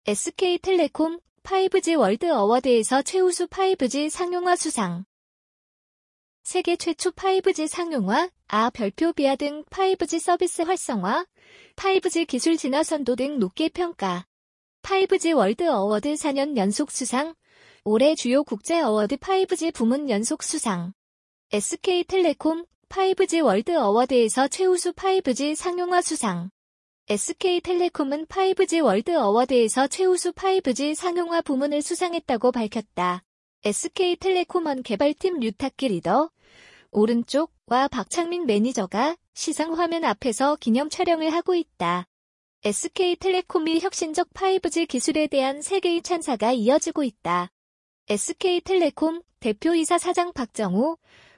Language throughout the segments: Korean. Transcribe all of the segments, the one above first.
SK텔레콤 5G 월드 어워드에서 최우수 5G 상용화 수상. 세계 최초 5G 상용화, 별표 비하 등 5G 서비스 활성화, 5G 기술 진화 선도 등 높게 평가. 5G 월드 어워드 4년 연속 수상. 올해 주요 국제 어워드 5G 부문 연속 수상. SK텔레콤 5G 월드 어워드에서 최우수 5G 상용화 수상. SK텔레콤은 5G 월드 어워드에서 최우수 5G 상용화 부문을 수상했다고 밝혔다. SK텔레콤원 개발팀 류탁기 리더, 오른쪽과 박창민 매니저가 시상 화면 앞에서 기념 촬영을 하고 있다. SK텔레콤이 혁신적 5G 기술에 대한 세계의 찬사가 이어지고 있다. SK텔레콤 대표이사 사장 박정우,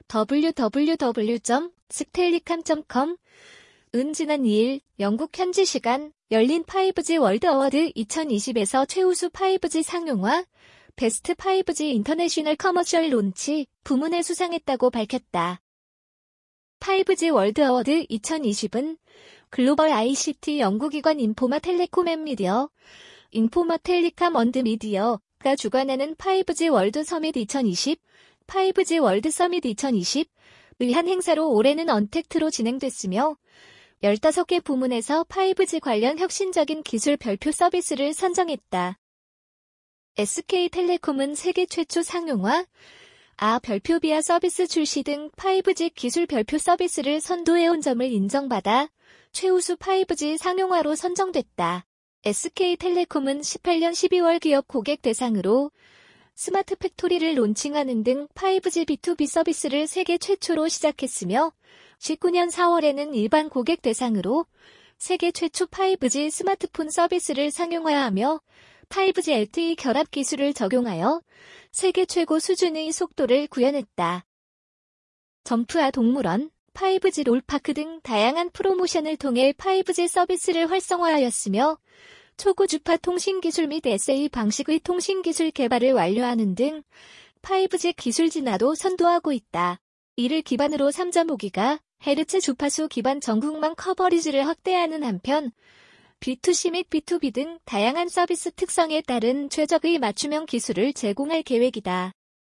www.stellicom.com 지난 2일 영국 현지 시간 열린 5G 월드 어워드 2020에서 최우수 5G 상용화, 베스트 5G 인터내셔널 커머셜 론치 부문에 수상했다고 밝혔다. 5G 월드 어워드 2020은 글로벌 ICT 연구기관 인포마 텔레콤 앤 미디어, 인포마 텔리컴 언드 미디어가 주관하는 5G 월드 서밋 2020, 5G 월드 서밋 2020의 한 행사로 올해는 언택트로 진행됐으며 15개 부문에서 5G 관련 혁신적인 기술 별표 서비스를 선정했다. SK텔레콤은 세계 최초 상용화, 별표 비하 서비스 출시 등 5G 기술 별표 서비스를 선도해온 점을 인정받아 최우수 5G 상용화로 선정됐다. SK텔레콤은 18년 12월 기업 고객 대상으로 스마트 팩토리를 론칭하는 등 5G B2B 서비스를 세계 최초로 시작했으며 19년 4월에는 일반 고객 대상으로 세계 최초 5G 스마트폰 서비스를 상용화하며 5G LTE 결합 기술을 적용하여 세계 최고 수준의 속도를 구현했다. 점프아 동물원, 5G 롤파크 등 다양한 프로모션을 통해 5G 서비스를 활성화하였으며 초고주파 통신기술 및 SA 방식의 통신기술 개발을 완료하는 등 5G 기술 진화도 선도하고 있다. 이를 기반으로 3.5GHz 주파수 기반 전국망 커버리지를 확대하는 한편 B2C 및 B2B 등 다양한 서비스 특성에 따른 최적의 맞춤형 기술을 제공할 계획이다.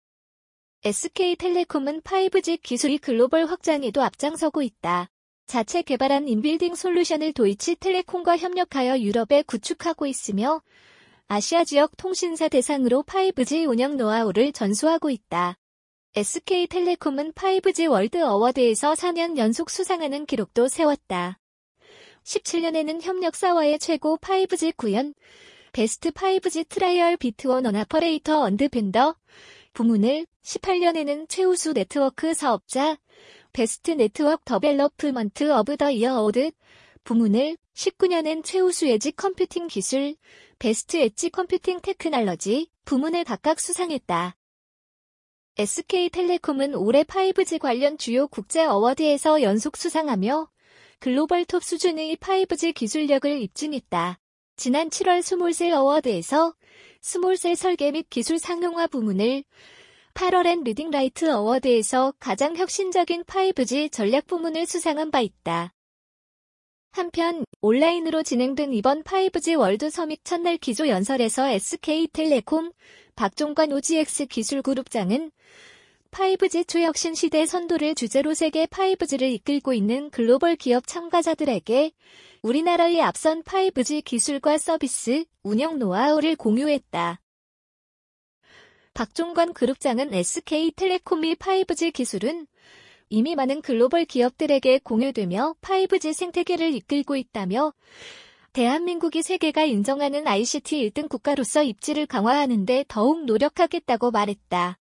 SK텔레콤은 5G 기술이 글로벌 확장에도 앞장서고 있다. 자체 개발한 인빌딩 솔루션을 도이치텔레콤과 협력하여 유럽에 구축하고 있으며 아시아 지역 통신사 대상으로 5G 운영 노하우를 전수하고 있다. SK텔레콤은 5G 월드 어워드에서 4년 연속 수상하는 기록도 세웠다. 17년에는 협력사와의 최고 5G 구현, 베스트 5G 트라이얼 비트원 어퍼레이터 언드 벤더 부문을, 18년에는 최우수 네트워크 사업자, 베스트 네트워크 더벨로프먼트 오브 더 이어 어워드 부문을, 19년엔 최우수 엣지 컴퓨팅 기술, 베스트 엣지 컴퓨팅 테크놀로지 부문을 각각 수상했다. SK텔레콤은 올해 5G 관련 주요 국제 어워드에서 연속 수상하며 글로벌 톱 수준의 5G 기술력을 입증했다. 지난 7월 스몰셀 어워드에서 스몰셀 설계 및 기술 상용화 부문을, 8월엔 리딩라이트 어워드에서 가장 혁신적인 5G 전략 부문을 수상한 바 있다. 한편 온라인으로 진행된 이번 5G 월드 서밋 첫날 기조 연설에서 SK텔레콤 박종관 OGX 기술그룹장은 5G 초혁신 시대 선도를 주제로 세계 5G를 이끌고 있는 글로벌 기업 참가자들에게 우리나라의 앞선 5G 기술과 서비스, 운영 노하우를 공유했다. 박종관 그룹장은 SK텔레콤의 5G 기술은 이미 많은 글로벌 기업들에게 공유되며 5G 생태계를 이끌고 있다며 대한민국이 세계가 인정하는 ICT 1등 국가로서 입지를 강화하는 데 더욱 노력하겠다고 말했다.